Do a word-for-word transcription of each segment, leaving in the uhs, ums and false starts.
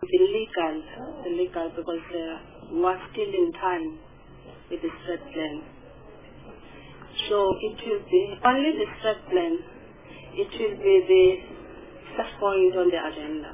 the legal, the legal, because uh, we are still in time with the strat plan. So it will be only the strat plan. It will be the first point on the agenda.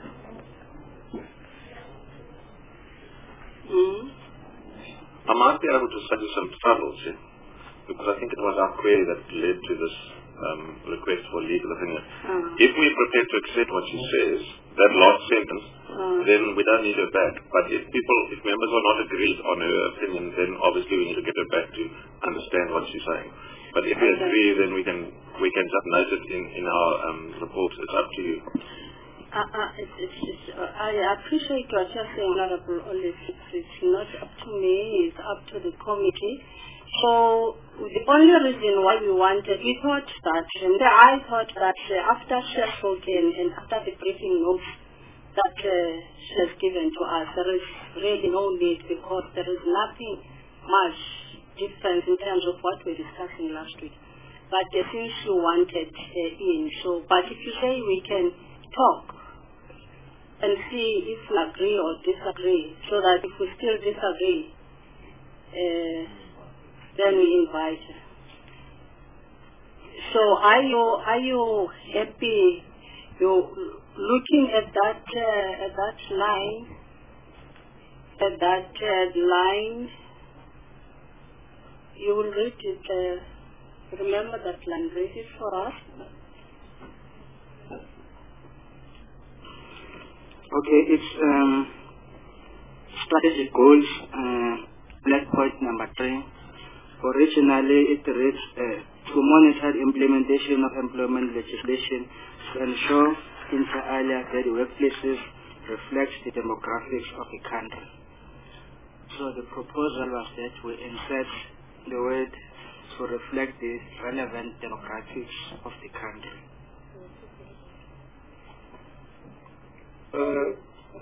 Mm. I might be able to suggest some troubles here, because I think it was our query that led to this um, request for legal opinion. Uh. If we're prepared to accept what she says, that last sentence, uh. then we don't need her back. But if people, if members are not agreed on her opinion, then obviously we need to get her back to understand what she's saying. But if we okay. agree, then we can we can just note it in, in our um, reports. It's up to you. Uh, uh, it's, it's, it's, uh, I appreciate what you're saying, Honorable Olive. It's, it's not up to me, it's up to the committee. So the only reason why we wanted, we thought that, and I thought that uh, after she has spoken and after the briefing notes that uh, she has given to us, there is really no need, because there is nothing much different in terms of what we were discussing last week. But uh, since she wanted uh, in, so, but if you say we can talk and see if we agree or disagree, so that if we still disagree, uh, then we invite her. So are you are you happy? You looking at that uh, at that line, at that uh, line. You will read it. Uh, remember that line. Read it for us. Okay, it's um, strategic goals, uh, black point number three. Originally, it reads uh, to monitor the implementation of employment legislation to ensure inter alia that the workplaces reflect the demographics of the country. So the proposal was that we insert the word to reflect the relevant demographics of the country. Uh,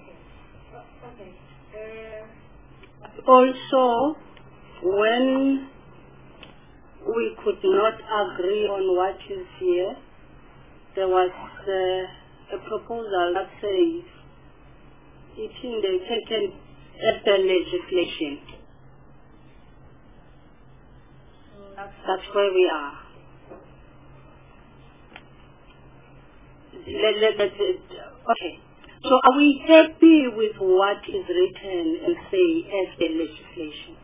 also, when we could not agree on what is here, there was uh, a proposal that says it in the taken as the legislation. That's, that's where we are. Let, let, let, okay. So are we happy with what is written and say as the legislation?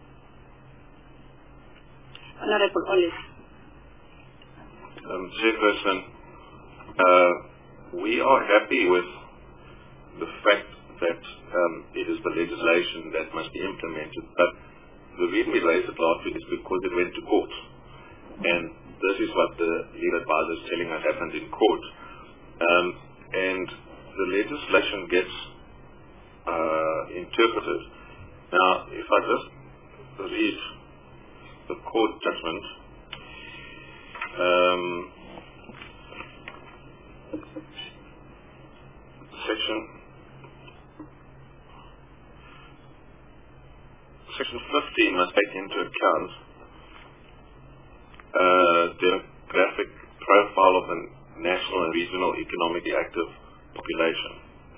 Honorable Olive. Um, Chairperson, uh, we are happy with the fact that um, it is the legislation that must be implemented, but the reason we raised it last week is because it went to court. And this is what the legal advisor is telling us happened in court. Um, and the legislation gets uh, interpreted. Now, if I just read the court judgment, um, section section fifteen must take into account uh, demographic profile of the national and regional economically active population.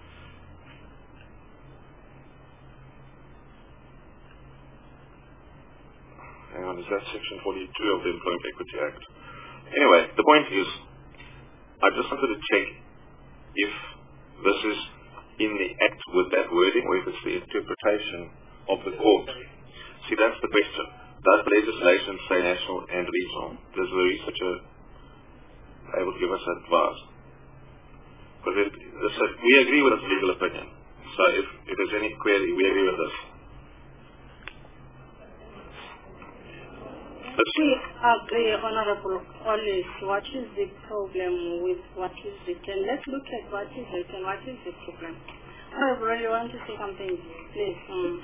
Hang on, is that section forty-two of the Employment Equity Act? Anyway, the point is, I just wanted to check if this is in the act with that wording or if it's the interpretation of the court. See, that's the question. Does legislation say national and regional? Does the researcher able to give us advice? Because it, it, we agree with this legal opinion. So if, if there's any query, we agree with this. We agree, Honorable Olive. What is the problem with what is written? Let's look at what is written. What is the problem? Honorable, you want to say something? Please. Mm.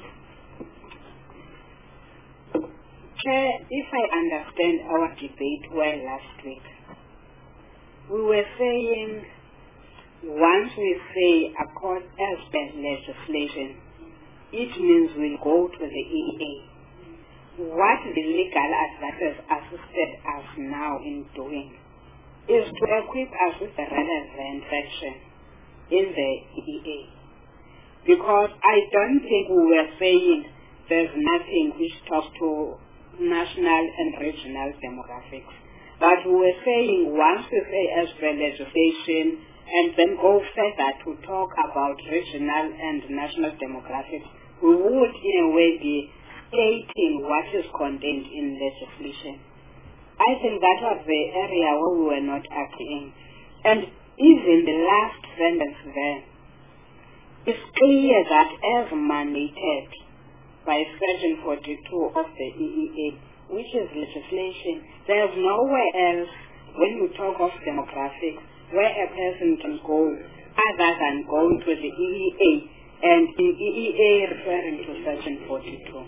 Chair, if I understand our debate well last week, we were saying once we say accord as per legislation, it means we'll go to the E A. What the legal advisors assisted us now in doing is to equip us with the relevant section in the E A. because I don't think we were saying there's nothing which talks to national and regional demographics. But we were saying once we say as per legislation and then go further to talk about regional and national demographics, we would in a way be stating what is contained in legislation. I think that was the area where we were not agreeing. And even the last sentence there, it's clear that as mandated by Section forty-two of the E E A, which is legislation, there's nowhere else when you talk of demographics where a person can go other than going to the E E A, and in E E A referring to Section forty-two.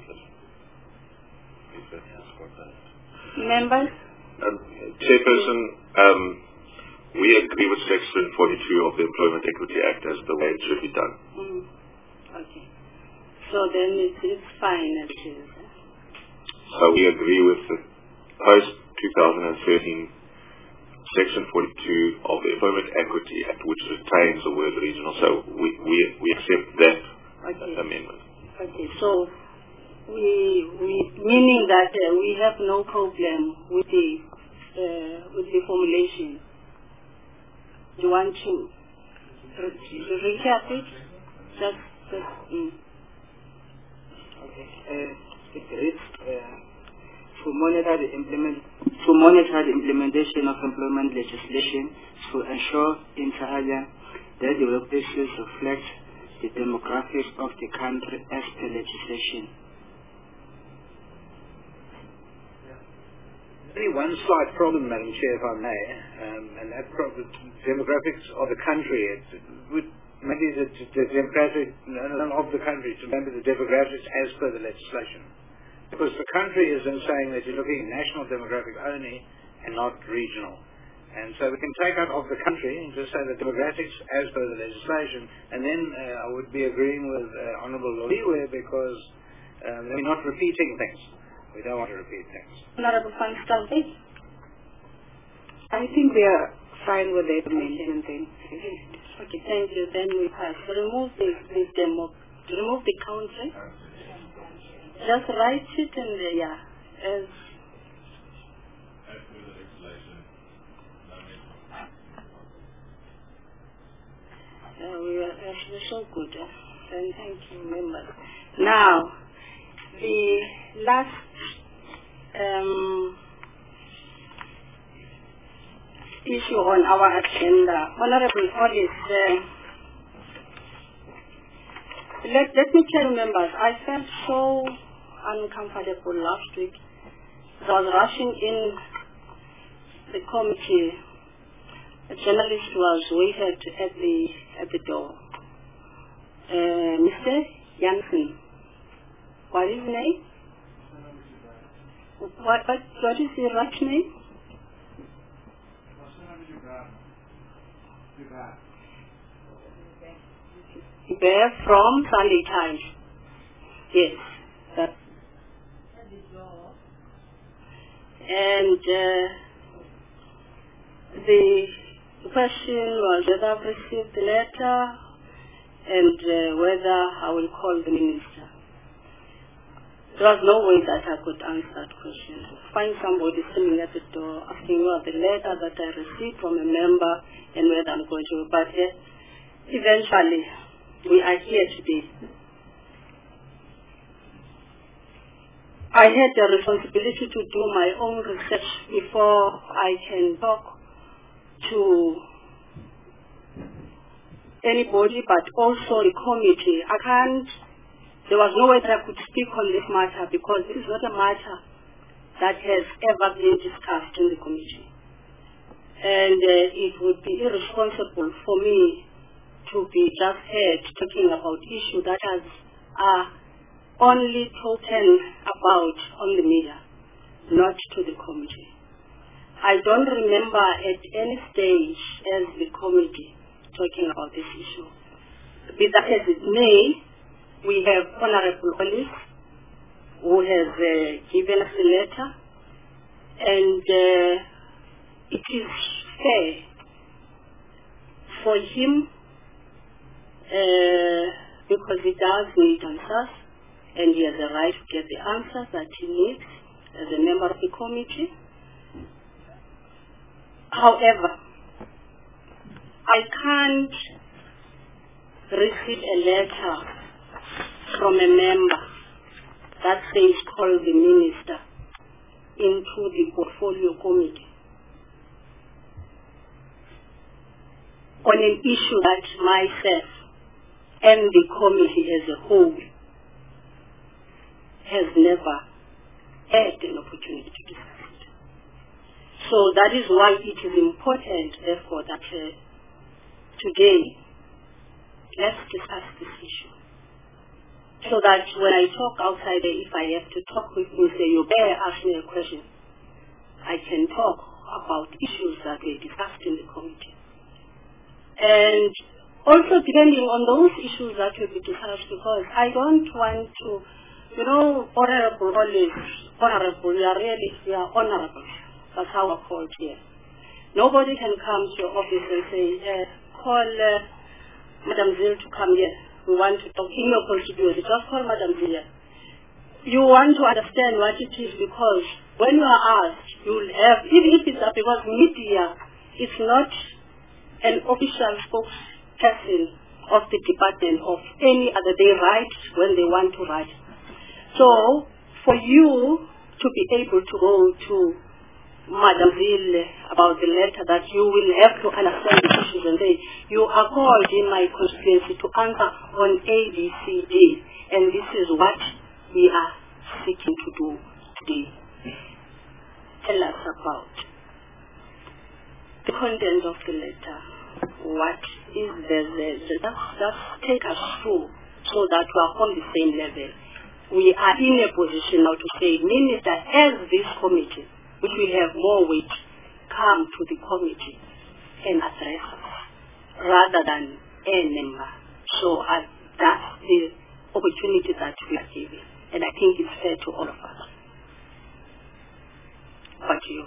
Members? Um, Chairperson, um, we agree with Section forty-two of the Employment Equity Act as the way it should be done. Mm. Okay. So then it, it's fine as it is. So we agree with the post twenty thirteen Section forty-two of the Employment Equity Act, which retains the word regional. So we, we, we accept that Okay. amendment. Okay, so we, we meaning that uh, we have no problem with the uh, with the formulation. You want to re- to recap it? Just, just mm. Okay. Uh, it reads, uh, to monitor the implement to monitor the implementation of employment legislation to ensure inter alia that the workplaces reflect the demographics of the country as per legislation. Only one slight problem, Madam Chair, if I may, um, and that problem, demographics of the country. It would maybe the, the demographic not of the country to remember the demographics as per the legislation, because the country is then saying that you're looking at national demographic only and not regional. And so we can take out of the country and just say the demographics as per the legislation, and then uh, I would be agreeing with uh, Honourable Loliwe, because um, we're not repeating things. We don't want to repeat things. Honorable Van Stalbeek? I think we are fine with the amendment then. Okay, thank you. Then we pass. Remove the, the demo, remove the country. Just write it in the, yeah, as Uh, we are actually so good. Uh, and thank you, members. Now, the last um, issue on our agenda, Honorable Hollis, uh, let, let me tell you, members, I felt so uncomfortable last week. I was rushing in the committee. A journalist was waited at the at the door. Uh, Mister Jansen, what is his name? What, what, what is his right name? Bear from Sunday Times. Yes. That. And uh, the question was whether I've received the letter and uh, whether I will call the minister. There was no way that I could answer that question. Find somebody standing at the door asking about the letter that I received from a member and whether I'm going to. But uh, eventually, we are here today. I had the responsibility to do my own research before I can talk to anybody, but also the committee. I can't, there was no way that I could speak on this matter because this is not a matter that has ever been discussed in the committee. And uh, it would be irresponsible for me to be just heard talking about issues that has, are only spoken about on the media, not to the committee. I don't remember at any stage as the committee talking about this issue. Be that as it may, we have Honorable Hollis who has uh, given us a letter, and uh, it is fair for him uh, because he does need answers, and he has a right to get the answers that he needs as a member of the committee. However, I can't receive a letter from a member that says call the minister into the portfolio committee on an issue that myself and the committee as a whole has never had an opportunity to discuss it. So that is why it is important, therefore, that uh, today let's discuss this issue. So that when I talk outside there, if I have to talk with you, say, you better ask me a question, I can talk about issues that were discussed in the committee. And also depending on those issues that will be discussed, because I don't want to, you know, honorable always, honorable, we are really, we are honorable. That's how we're called here. Nobody can come to your office and say, uh, call uh, Madam Zil to come here. We want to talk in your constituency. Just call Madam Zil. You want to understand what it is, because when you are asked, you will have, even if it's because media is not an official spokesperson of the department of any other, they write when they want to write. So, for you to be able to go to Madam Zil about the letter, that you will have to understand the issues and say, you are called in my constituency to answer on A, B, C, D, and this is what we are seeking to do today. Tell us about the content of the letter. What is the, the, the just, just take us through so that we are on the same level. We are in a position now to say, Minister, as this committee, which will have more weight, come to the committee and address us, rather than a member. So uh, that's the opportunity that we are giving. And I think it's fair to all of us. But you.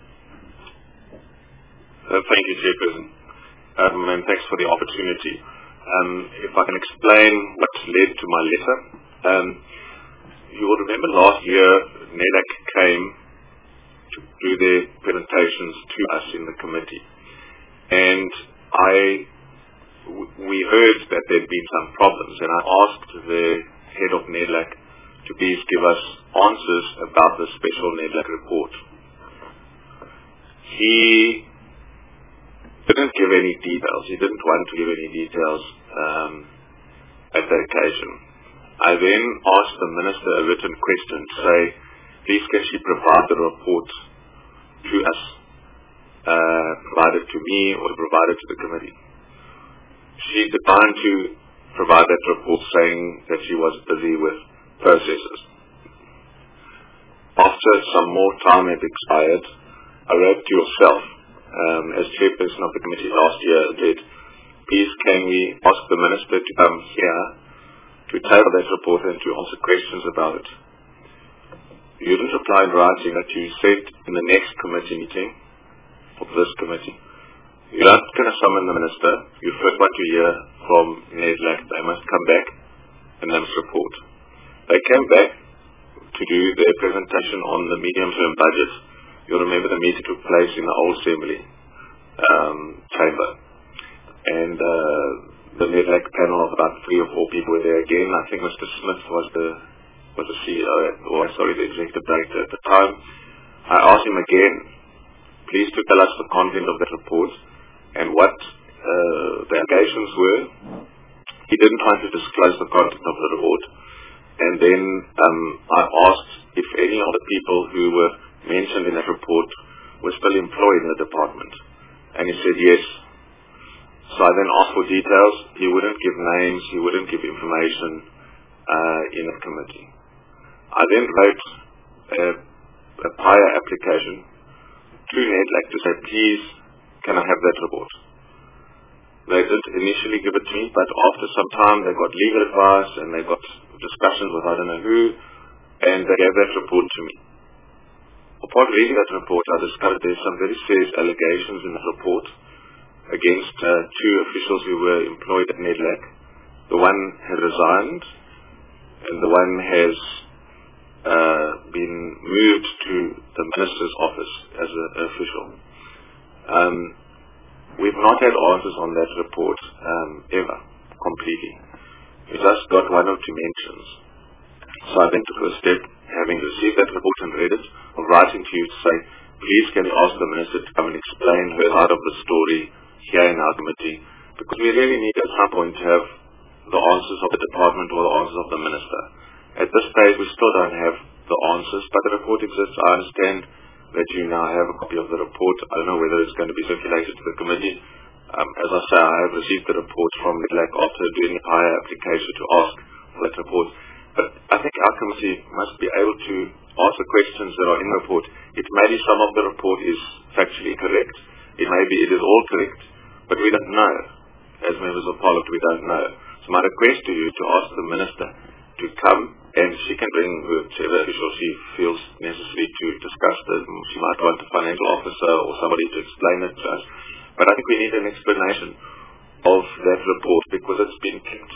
Uh, thank you, Chairperson. Um, and thanks for the opportunity. Um, if I can explain what led to my letter. Um, you will remember last year, NEDLAC came to do their presentations to us in the committee. And I, w- we heard that there had been some problems, and I asked the head of NEDLAC to please give us answers about the special NEDLAC report. He didn't give any details. He didn't want to give any details um, at that occasion. I then asked the minister a written question to say, please can she provide the report to us, uh, provide it to me or provide it to the committee. She declined to provide that report, saying that she was busy with processes. After some more time had expired, I wrote to yourself, um, as chairperson of the committee last year, and said, please can we ask the minister to come here to table that report and to answer questions about it. You didn't reply in writing that you said in the next committee meeting, of this committee, you're not going to summon the minister, you first want to hear from NEDLAC, they must come back and they must report. They came back to do their presentation on the medium-term budget. You'll remember the meeting took place in the old assembly um, chamber. And uh, the NEDLAC panel of about three or four people were there again. I think Mister Smith was the was the C E O, or sorry, the executive director at the time. I asked him again, please to tell us the content of that report and what uh, the allegations were. He didn't want to disclose the content of the report. And then um, I asked if any of the people who were mentioned in that report were still employed in the department. And he said yes. So I then asked for details. He wouldn't give names. He wouldn't give information uh, in the committee. I then wrote a, a prior application to NEDLAC to say, please, can I have that report? They did initially give it to me, but after some time they got legal advice and they got discussions with I don't know who, and they gave that report to me. Upon reading that report, I discovered there's some very serious allegations in the report against uh, two officials who were employed at NEDLAC The one has resigned, and the one has uh, been moved to the minister's office as an official. Um, we've not had answers on that report um, ever, completely. We just got one or two mentions. So I think the first step, having received that report and read it, of writing to you to say, please can you ask the minister to come and explain her side of the story here in our committee, because we really need at some point to have the answers of the department or the answers of the minister. At this stage, we still don't have the answers, but the report exists. I understand that you now have a copy of the report. I don't know whether it's going to be circulated to the committee. Um, as I say, I have received the report from NEDLAC after doing a higher application to ask for that report. But I think our committee must be able to ask the questions that are in the report. It may be some of the report is factually correct. It may be it is all correct, but we don't know. As members of Parliament, we don't know. So my request to you to ask the minister to come, and she can bring whichever official she feels necessary to discuss this. She might want a financial officer or somebody to explain it to us. But I think we need an explanation of that report, because it's been kept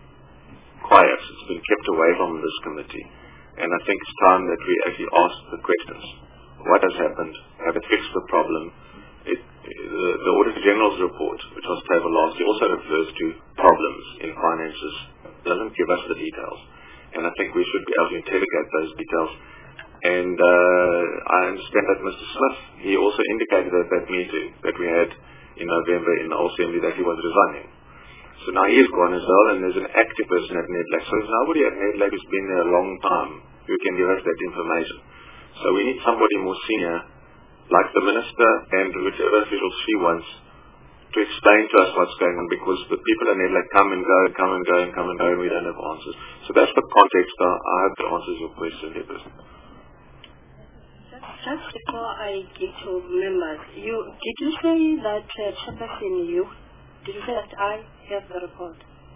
quiet. It's been kept away from this committee. And I think it's time that we actually ask the questions. What has happened? Have it fixed the problem? It, the, the Auditor General's report, which was tabled last year, also refers to problems in finances. It doesn't give us the details. And I think we should be able to interrogate those details. And uh, I understand that Mister Smith, he also indicated at that meeting that we had in November in the Assembly that he was resigning. So now he is gone as well, and there's an active person at NEDLAC. So there's nobody at NEDLAC who's been there a long time who can give us that information. So we need somebody more senior, like the minister and whichever official she wants, to explain to us what's going on, because the people at NEDLAC come and go, come and go, and come and go, and we don't have answers. So that's the context. I hope that answers your question, Chairperson. Just before I get to members, you did you say that uh, Chairperson, you did you say that I have the report?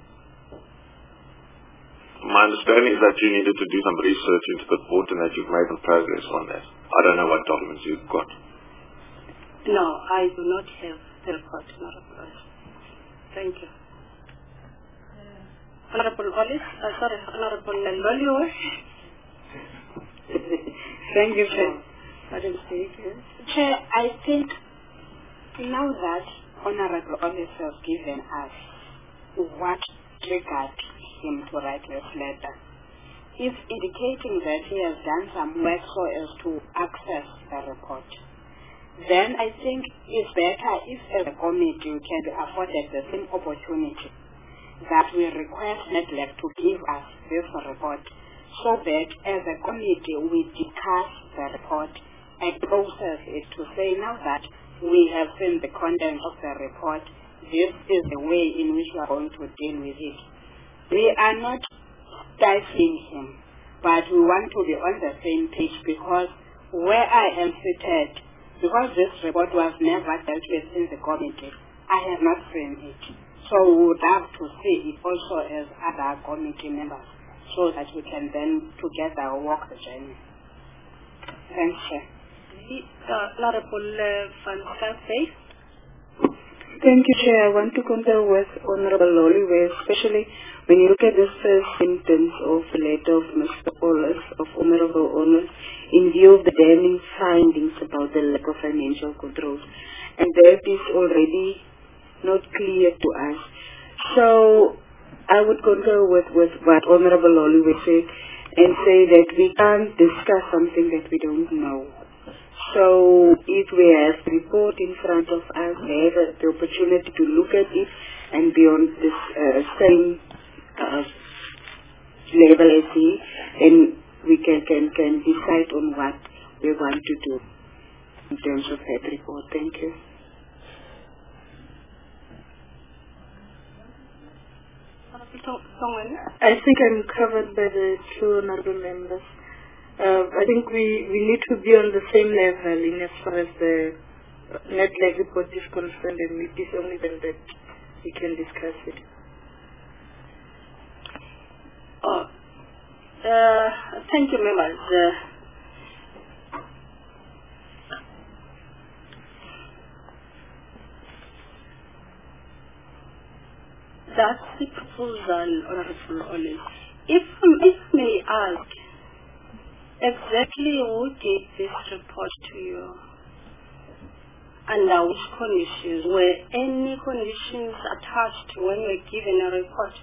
My understanding is that you needed to do some research into the report and that you've made some progress on that. I don't know what documents you've got. No, I do not have the report, not a problem. Thank you. Uh, Honorable Olive, uh, sorry, Honorable Lolio. Thank you, Chair. Madam Speaker. Chair, I think now that Honorable Olive has given us what triggered him to write this letter, he's indicating that he has done some work so as to access the report. Then I think it's better if as a committee we can be afforded the same opportunity that we request NEDLAC to give us this report, so that as a committee we discuss the report and process it to say, now that we have seen the content of the report, this is the way in which we are going to deal with it. We are not stifling him, but we want to be on the same page, because where I am seated, because this report was never dealt with in the committee, I have not seen it. So we would have to see it also as other committee members, so that we can then together walk the journey. Thanks, Chair. Honorable Van Safe. Thank you, Chair. I want to concur with Honorable Loliwe, especially when you look at this first sentence of the letter of Mister Ollis, of Honorable Ollis, in view of the damning findings about the lack of financial controls. And that is already not clear to us. So I would concur with, with what Honorable Loliwe said, and say that we can't discuss something that we don't know. So if we have the report in front of us, we have the opportunity to look at it and be on this uh, same uh, level as he, then we can, can, can decide on what we want to do in terms of that report. Thank you. I think I'm covered by the two honorable members. Uh, I think we, we need to be on the same level in as far as the NEDLAC report is concerned, and it is only then that we can discuss it. Oh, uh, thank you, members. Uh, that's it. proposal, Honorable Ole. If, if may ask, exactly who gave this report to you? Under which conditions? Were any conditions attached when you were given a report?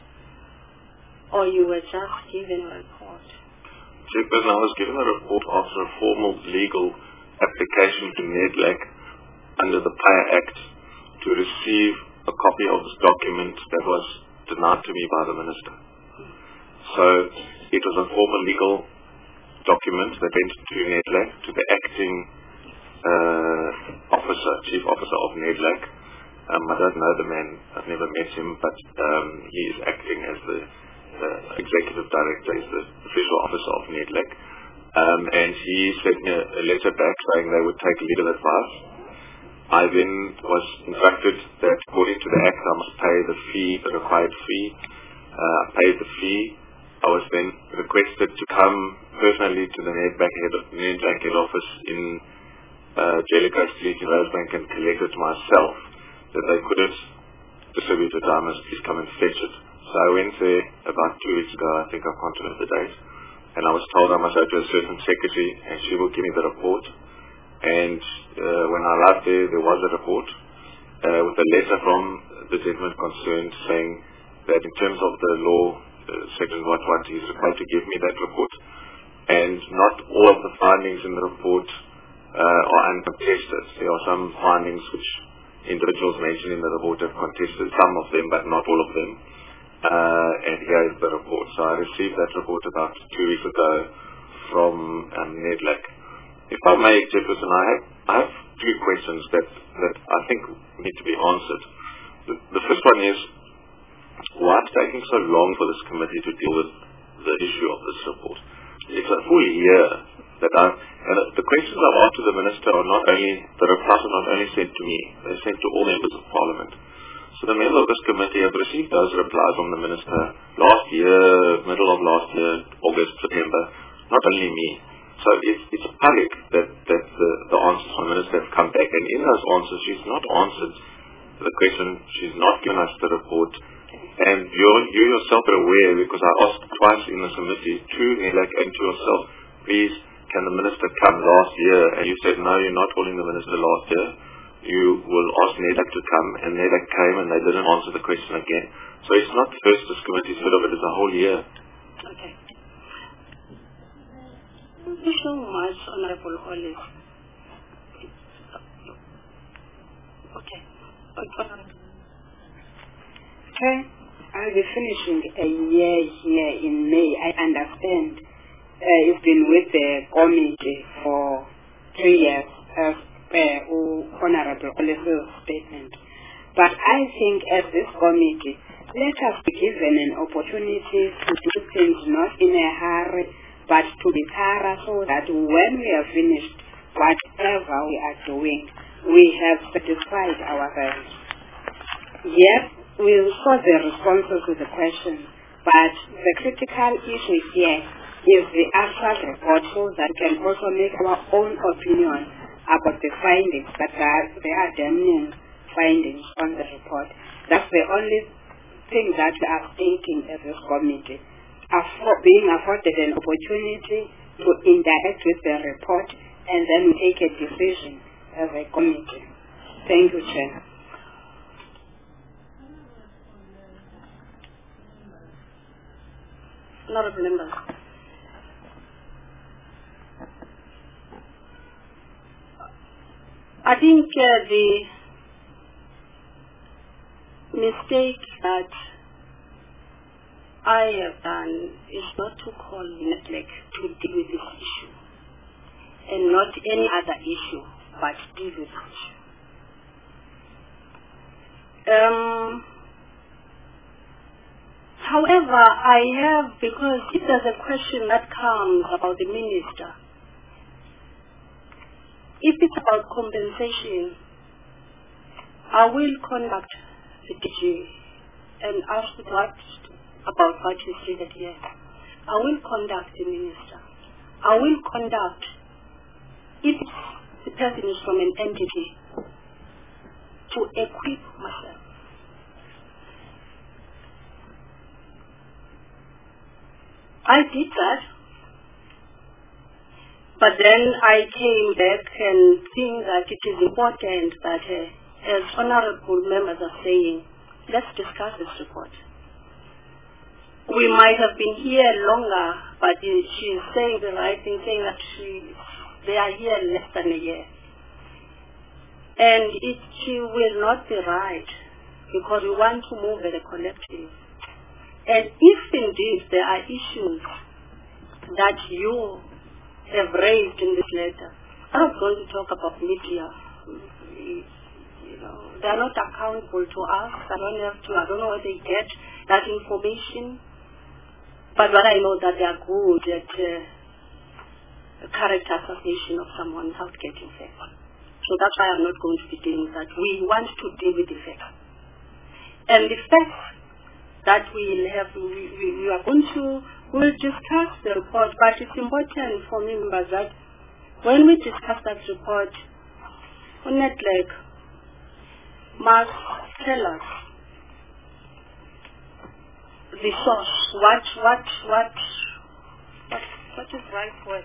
Or you were just given a report? Chairperson, I was given a report after a formal legal application to NEDLAC under the P I A Act to receive a copy of this document that was denied to me by the Minister. So it was a formal legal document that went to NEDLAC, to the acting uh, officer, chief officer of NEDLAC. Um, I don't know the man, I've never met him, but um, he is acting as the uh, executive director, is the official officer of NEDLAC. Um, and he sent me a, a letter back saying they would take legal advice. I then was instructed that according to the Act I must pay the fee, the required fee. Uh, I paid the fee. I was then requested to come personally to the NEDLAC head, NEDLAC head office in uh, Jellicoe Street in Rosebank and collect it myself, that they couldn't distribute it. I must please come and fetch it. So I went there about two weeks ago, I think I can't remember the date, and I was told I must go to a certain secretary and she will give me the report. And uh, when I arrived there, there was a report uh, with a letter from the gentleman concerned saying that in terms of the law, uh, section what what he is required to give me that report. And not all of the findings in the report uh, are uncontested. There are some findings which individuals mentioned in the report have contested, some of them, but not all of them. Uh, and here is the report. So I received that report about two weeks ago from um, NEDLAC. If I may, Jefferson, I have, I have two questions that, that I think need to be answered. The, the first one is, why is it taking so long for this committee to deal with the issue of this report? It's a full year that I've, and the questions I've asked to the Minister are not only, the replies are not only sent to me, they're sent to all members of Parliament. So the members of this committee have received those replies from the Minister last year, middle of last year, August, September, not only me. So it's, it's public that, that the, the answers from the Minister have come back, and in those answers she's not answered the question, she's not given us the report, and you're, you yourself are aware, because I asked twice in the committee to NEDLAC and to yourself, please, can the Minister come last year? And you said, no, you're not calling the Minister last year. You will ask NEDLAC to come, and NEDLAC came and they didn't answer the question again. So it's not first this committee's heard of it, it's a whole year. Okay. Thank you so much, Honorable Ole. Okay. Okay. I'll be finishing a year here in May. I understand uh, you've been with the committee for three years, as per Honorable Ole's statement. But I think as this committee, let us be given an opportunity to do things not in a hurry, but to be thorough, so that when we have finished whatever we are doing, we have satisfied ourselves. Yes, we saw the responses to the questions, but the critical issue here is the actual report, so that we can also make our own opinion about the findings, that are, they are damning findings on the report. That's the only thing that we are thinking as this committee. Afford, being afforded an opportunity to interact with the report and then take a decision as a committee. Thank you, Chair. Honorable members. I think uh, the mistake that I have done is not to call NEDLAC to deal with this issue, and not any other issue, but deal with it. Um, however, I have, because if there's a question that comes about the minister, if it's about compensation, I will contact the D G and ask what about what you stated here. I will contact the minister. I will contact, if the person is from an entity, to equip myself. I did that. But then I came back and think that it is important that, uh, as honorable members are saying, let's discuss this report. We might have been here longer, but she's saying the right thing, saying that she, they are here less than a year. And it will not be right, because we want to move as a collective. And if indeed there are issues that you have raised in this letter, I'm not going to talk about media. You know, they are not accountable to us. I don't have to. I don't know where they get that information. But what I know that they are good at uh, character assassination of someone without getting facts. So that's why I'm not going to be dealing with that. We want to deal with the facts. And the facts that we have, we, we, we are going to, we'll discuss the report, but it's important for me, members, that when we discuss that report, Netleg must tell us the source, what, what, what, what, what is right word?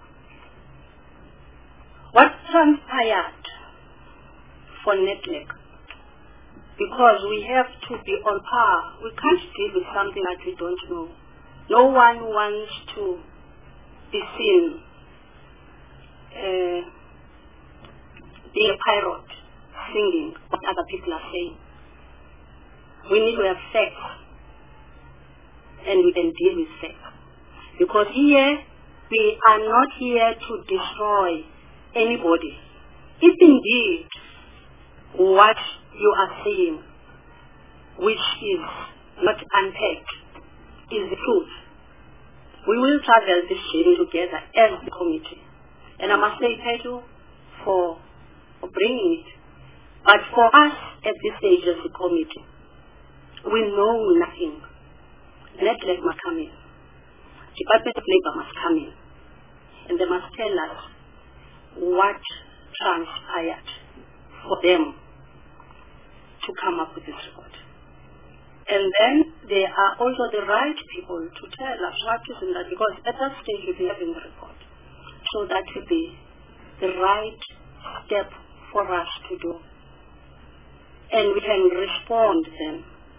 What transpired for Netleg? Because we have to be on par. We can't deal with something that we don't know. No one wants to be seen uh, being a pirate, singing what other people are saying. We need to have facts, and we can deal with facts. Because here, we are not here to destroy anybody. If indeed what you are saying, which is not unpacked, is the truth, we will travel this journey together as the committee. And I must say thank you for, for bringing it. But for us at this stage as the committee, we know nothing. Netleg must come in. Department of Labour must come in. And they must tell us what transpired for them to come up with this report. And then they are also the right people to tell us what is in that, because at that stage we'll be having the report. So that will be the right step for us to do. And we can respond then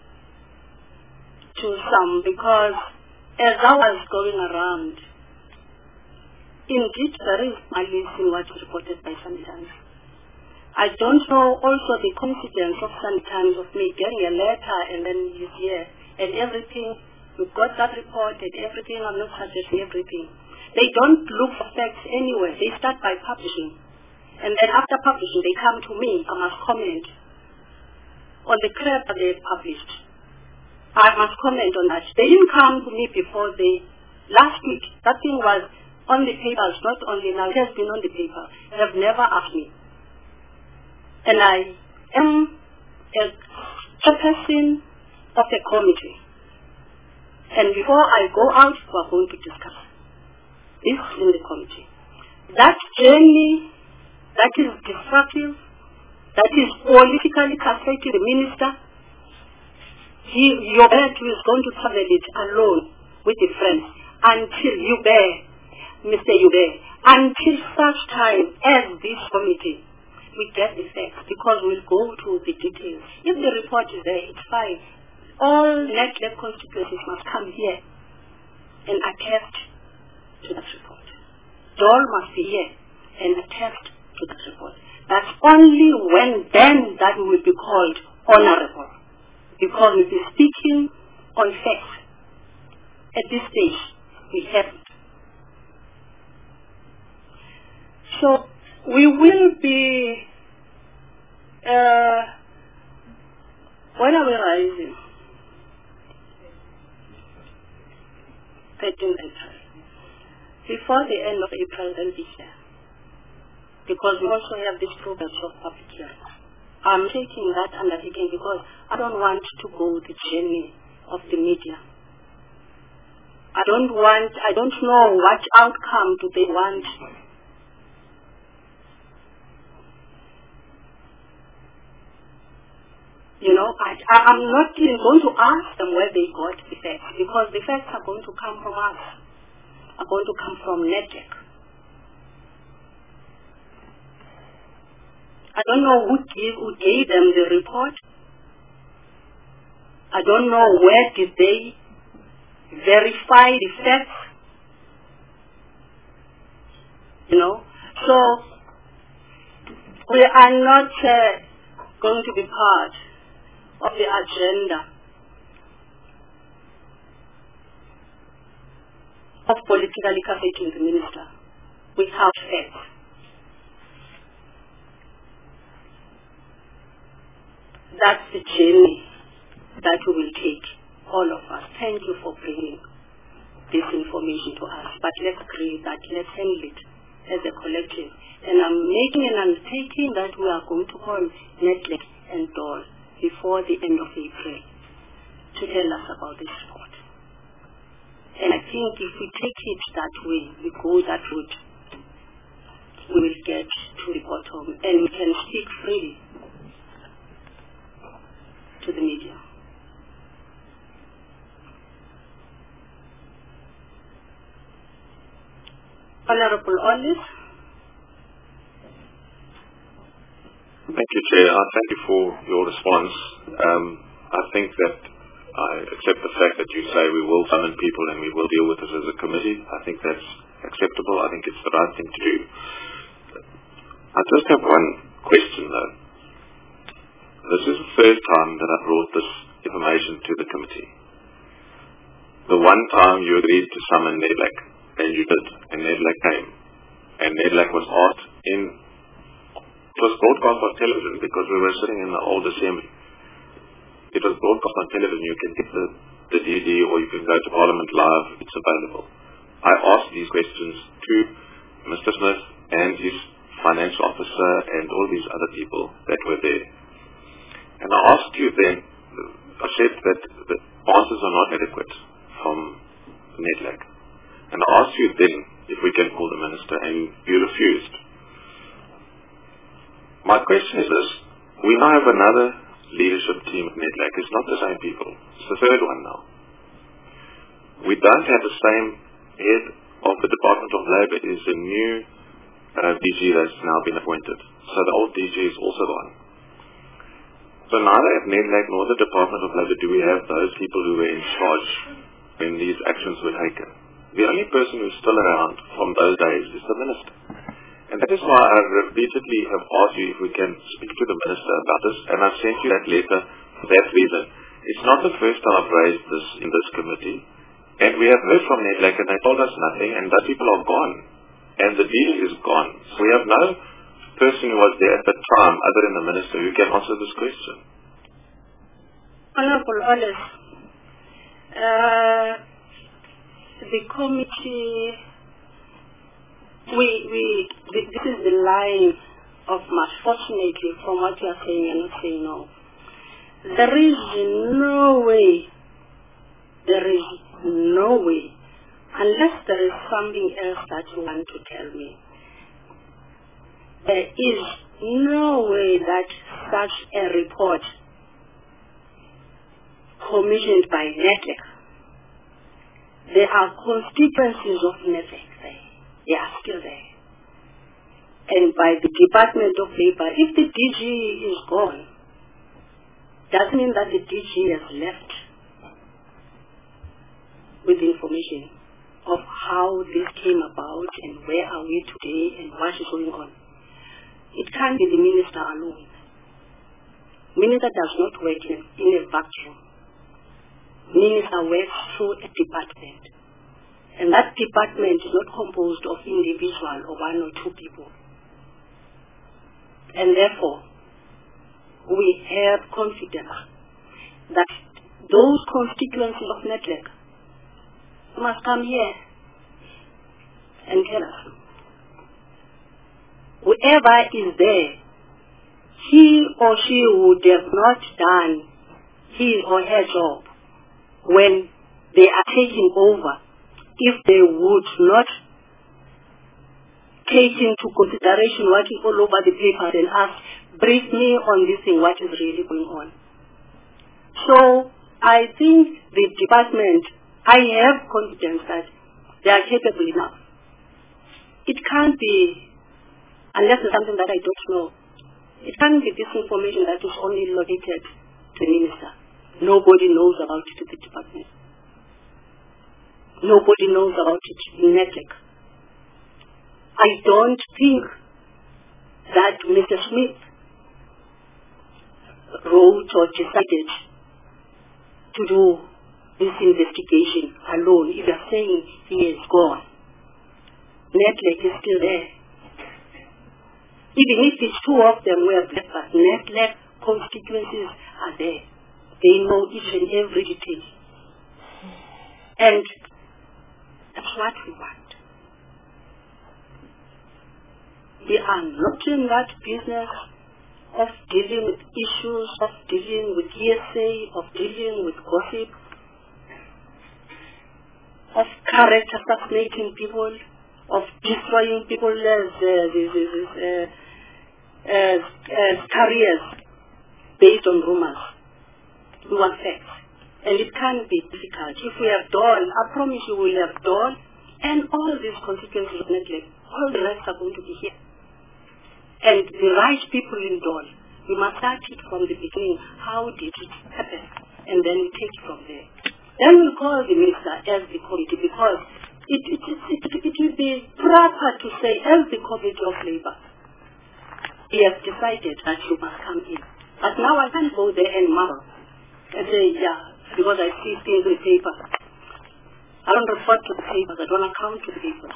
to some, because as I was going around, indeed there is malice in what is reported by Sun-Times. I don't know also the coincidence of Sun-Times of me getting a letter and then you hear and everything, you got that report and everything. I'm not suggesting everything. They don't look for facts anywhere. They start by publishing. And then after publishing, they come to me. I must comment on the crap that they published. I must comment on that. They didn't come to me before they, last week, that thing was on the papers, not only now, it has been on the paper. They have never asked me. And I am a chairperson of a committee. And before I go out, we are going to discuss this in the committee. That journey that is destructive, that is politically castrated, the minister, he, your bear is going to travel it alone with the friends until you bear, Mister Yube, until such time as this committee we get the facts, because we'll go to the details. If the report is there, it's fine. All Netleg constituencies must come here and attest to that report. Dole must be here and attest to that report. That's only when then that will be called honorable, because we'll be speaking on facts. At this stage, we haven't. So we will be, uh, when are we rising? thirteenth April. Before the end of April, then be here. Because we also have this program of public hearing. I'm taking that undertaking because I don't want to go the journey of the media. I don't want, I don't know what outcome do they want. You know, I, I, I'm not even going to ask them where they got the facts, because the facts are going to come from us, are going to come from Nedlac. I don't know who gave, who gave them the report. I don't know where did they verify the facts. You know, so we are not uh, going to be part of the agenda of politically caffeinating the minister without facts. That's the journey that we will take, all of us. Thank you for bringing this information to us. But let's agree that let's handle it as a collective. And I'm making an undertaking that we are going to call Nedlac and Dole before the end of April to tell us about this report. And I think if we take it that way, we go that route, we will get to the bottom and we can speak freely to the media. Honorable Ollis. Thank you, Chair. I thank you for your response. Um, I think that I accept the fact that you say we will summon people and we will deal with this as a committee. I think that's acceptable. I think it's the right thing to do. I just have one question, though. This is the third time that I brought this information to the committee. The one time you agreed to summon Nedlac, and you did, and Nedlac came. And Nedlac was asked in, it was broadcast on television because we were sitting in the old assembly. It was broadcast on television. You can get the, the D V D or you can go to Parliament Live. It's available. I asked these questions to Mister Smith and his financial officer and all these other people that were there. And I asked you then, I said that the answers are not adequate from Nedlac. And I asked you then if we can call the minister, and you refused. My question is this: we now have another leadership team at Nedlac. It's not the same people. It's the third one now. We don't have the same head of the Department of Labour. Is a new uh, D G that's now been appointed. So the old D G is also gone. So neither at Nedlac nor the Department of Labour do we have those people who were in charge when these actions were taken. The only person who's still around from those days is the minister. And that is why I repeatedly have asked you if we can speak to the minister about this, and I've sent you that letter for that reason. It's not the first time I've raised this in this committee, and we have heard from Nedlac and they told us nothing, and those people are gone, and the deal is gone. So we have no person who was there at the time other than the minister who can answer this question. Honorable Ollis, uh, the committee, we, we, this is the line of much, fortunately, from what you are saying and not saying no. There is no way, there is no way, unless there is something else that you want to tell me, there is no way that such a report commissioned by Nedlac, there are constituencies of Nedlac there. They are still there. And by the Department of Labour, if the D G is gone, doesn't mean that the D G has left with information of how this came about and where are we today and what is going on. It can't be the minister alone. Minister does not work in, in a vacuum. Minister works through a department. And that department is not composed of individual or one or two people. And therefore, we have confidence that those constituencies of Nedlac must come here and tell us. Whoever is there, he or she would have not done his or her job when they are taking over if they would not take into consideration what is all over the paper and ask, brief me on this thing, what is really going on. So I think the department, I have confidence that they are capable enough. It can't be, unless it's something that I don't know, it can't be this information that is only located to the minister. Nobody knows about it in the department. Nobody knows about it in NEDLAC. I don't think that Mister Smith wrote or decided to do this investigation alone. If you're saying he is gone, NEDLAC is still there. Even if it's two of them were there, but NEDLAC constituencies are there. They know each and every detail. And that's what we want. We are not in that business of dealing with issues, of dealing with hearsay, of dealing with gossip, of character assassinating people, of destroying people as, uh, as, as, as careers based on rumors. We want facts. And it can be difficult. If we have done, I promise you we will have done, and all these consequences of neglect, all the rest are going to be here. And the right people in Dawn, we must start it from the beginning. How did it happen? And then we take it from there. Then we'll call the minister as the committee, because it, it, it, it, it will be proper to say, as the committee of labor, he has decided that you must come in. But now I can't go there and marvel and say, yeah, because I see things in the paper. I don't refer to the papers. I don't account to the papers.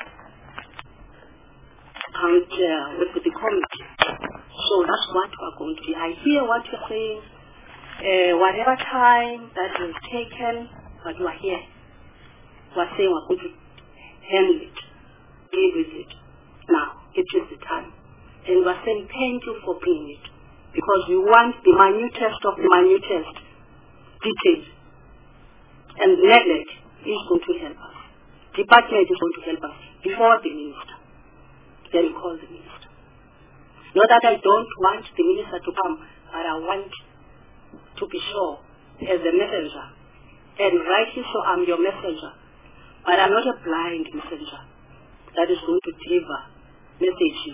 Account uh, with the committee. So that's what we're going to do. I hear what you're saying. Uh, whatever time that is taken, but you are here. We're saying we're going to handle it, deal with it. Now, it is the time. And we're saying thank you for bringing it. Because we want the minutest of the minutest details. And NEDLAC is going to help us. Department is going to help us before the minister. Then we call the minister. Not that I don't want the minister to come, but I want to be sure as a messenger. And rightly so, I'm your messenger. But I'm not a blind messenger that is going to deliver messages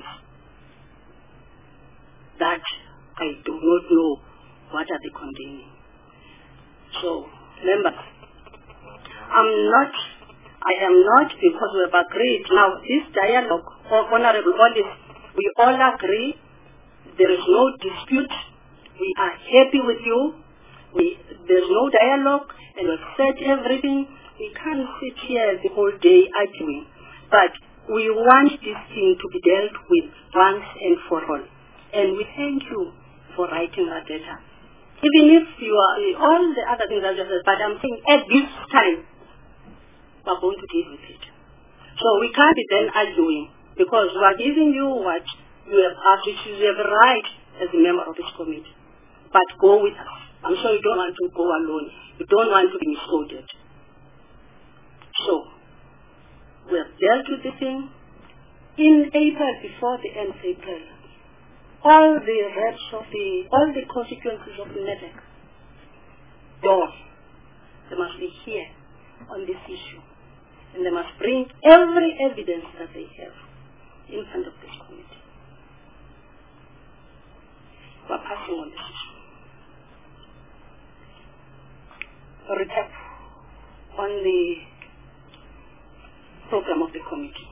that I do not know what are they containing. So, members, I'm not, I am not, because we have agreed. Now, this dialogue, Honorable Olive, we all agree, there is no dispute, we are happy with you, we, there's no dialogue, and we've said everything. We can't sit here the whole day arguing, but we want this thing to be dealt with once and for all. And we thank you for writing that letter. Even if you are, all the other things are just, but I'm saying at this time, we're going to deal with it. So we can't be then arguing, because we are giving you what you have asked, which you have a right as a member of this committee. But go with us. I'm sure you don't want to go alone. You don't want to be misquoted. So, we have dealt with the thing. In April, before the end of April, all the rest of the, all the consequences of the NEDLAC, they must be here on this issue. And they must bring every evidence that they have in front of this committee. We're passing on this issue. A recap on the program of the committee.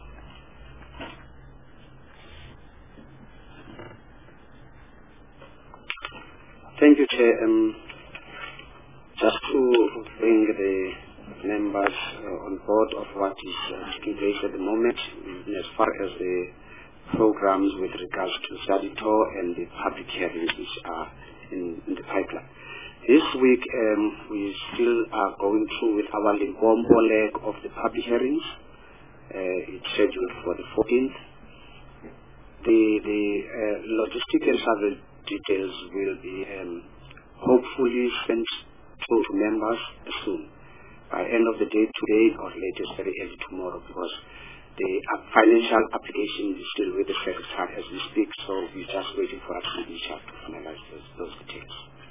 Thank you, Chair. Um, just to bring the members uh, on board of what is uh, taking place at the moment, as far as the programs with regards to study tour and the public hearings which are in, in the pipeline. This week, um, we still are going through with our Limpopo leg of the public hearings. Uh, it's scheduled for the fourteenth. The, the uh, logistic and survey details will be um, hopefully sent to members soon, by end of the day today or latest very early tomorrow, because the uh, financial application is still with the secretary as we speak, so we're just waiting for us to reach out to finalize those, those details.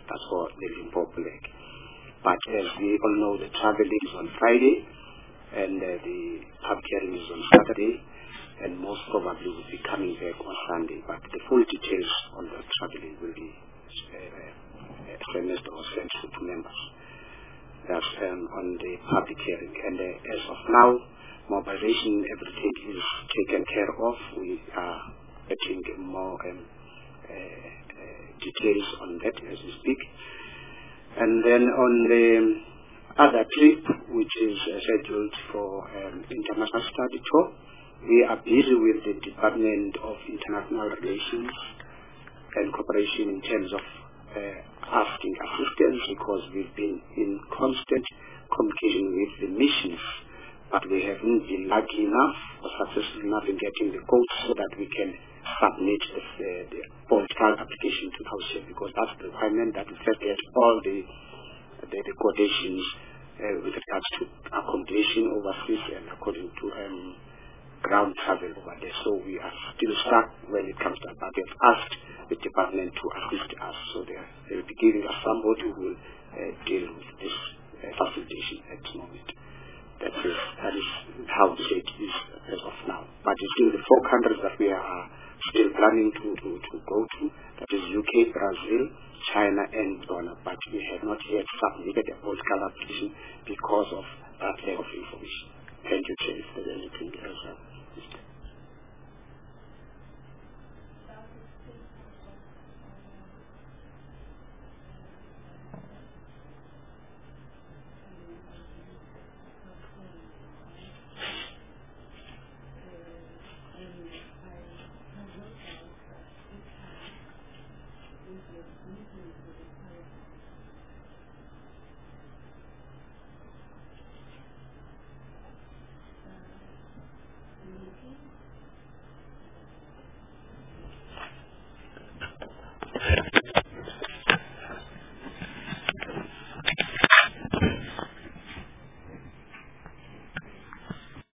That's for the Limpopo leg. But as we all know, the traveling is on Friday, and uh, the public hearing is on Saturday, and most probably will be coming back on Sunday. But the full details on the traveling will be uh, S M S or sent to members. That's um, on the public hearing. And uh, as of now, mobilization, everything is taken care of. We are getting more um, uh, uh, details on that as we speak. And then on the other trip, which is uh, scheduled for um, international study tour, we are busy with the Department of International Relations and Cooperation in terms of uh, asking assistance, because we've been in constant communication with the missions, but we haven't been lucky enough or successful enough in getting the codes so that we can submit the, uh, the political application to the House, because that's the requirement that we first get all the the, the quotations uh, with regards to accommodation overseas and according to um, ground travel over there. So we are still stuck when it comes to that, but they've asked the department to assist us, so they will be giving us somebody who will uh, deal with this uh, facilitation at the moment. That is, that is how the state is as of now. But it's still the four countries that we are still planning to, to, to go to, that is U K, Brazil, China, and Ghana. But we have not yet submitted a political application because of that lack of information.